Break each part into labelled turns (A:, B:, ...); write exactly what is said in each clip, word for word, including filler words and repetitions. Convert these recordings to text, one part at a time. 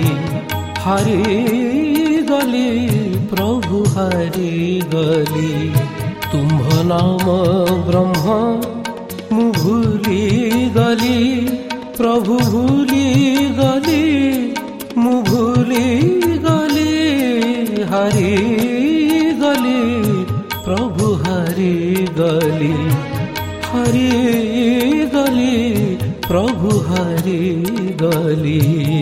A: हारी गली प्रभु हारी गली तुम्ह नाम ब्रह्म मु भूली गली प्रभु भूली गली मु भूली गली हारी गली प्रभु हारी गली हारी गली प्रभु हारी गली।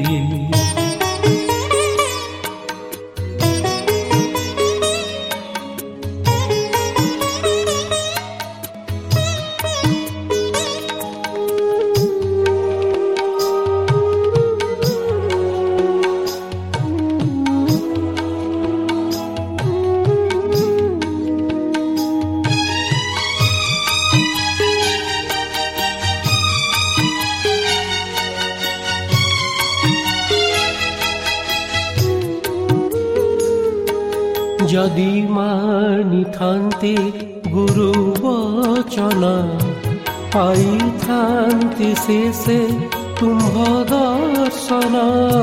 A: जदि मानि थान्ति गुरु वचन पाई थान्ति शेषे तुम्ह दर्शन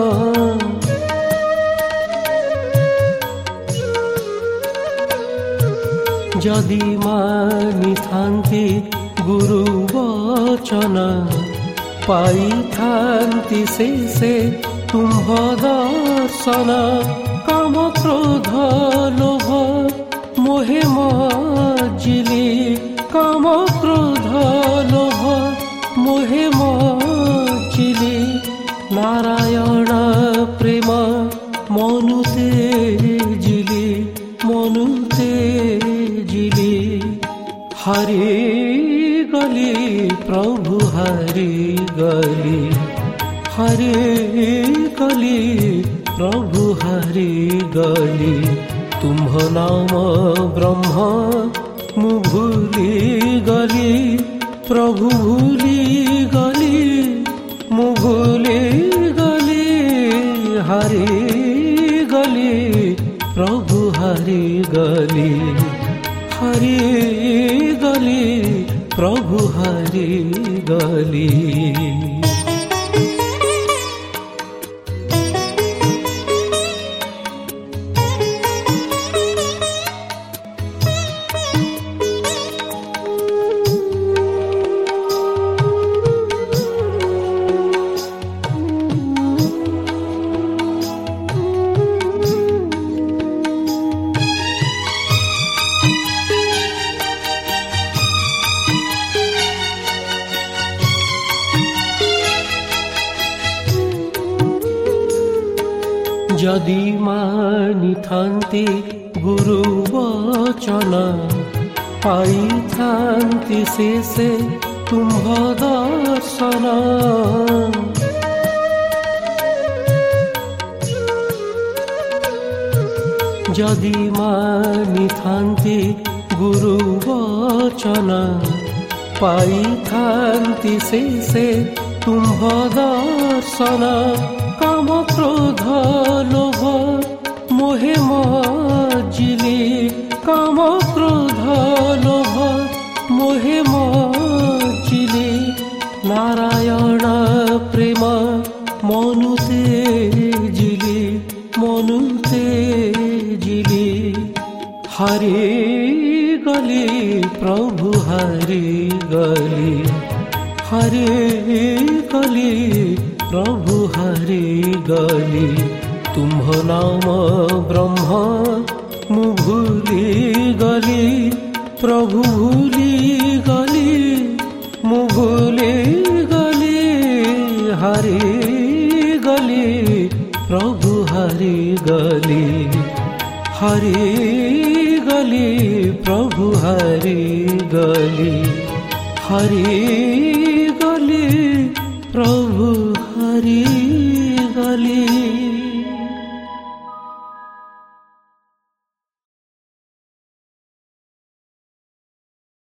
A: जदि मानि थान्ति गुरु वचन पाई थान्ति शेषे तुम्ह दर्शन काम क्रोध लोभ मोहे मजिली काम क्रोध लोभ मोहे मजिली नारायण प्रेम मनुते जिली मनुते जिली हरि गली प्रभु हरि गली हरि गली प्रभु हरि गली तुम्ह नाम ब्रह्म मु भूली गली प्रभु भूली गली मु भूली गली हरि गली प्रभु हरि गली हरि गली प्रभु हरि गली। जदि मानि थान्ति गुरु वचन पाई थान्ति शेषे तुम्ह दर्शन जदि मानि थान्ति गुरु वचन पाई थान्ति शेषे तुम्ह दर्शन काम क्रोध लोभ मोहे मजिली काम क्रोध लोभ मोहे मजिली नारायण प्रेम मनुते जिली मनुते जिली हरि गली प्रभु हरि गली हरि गली प्रभु हरि गली तुम्ह नाम ब्रह्म मु भूली गली प्रभु भूली गली मु भूली गली हरि गली प्रभु हरि गली हरि गली प्रभु हरि गली हरि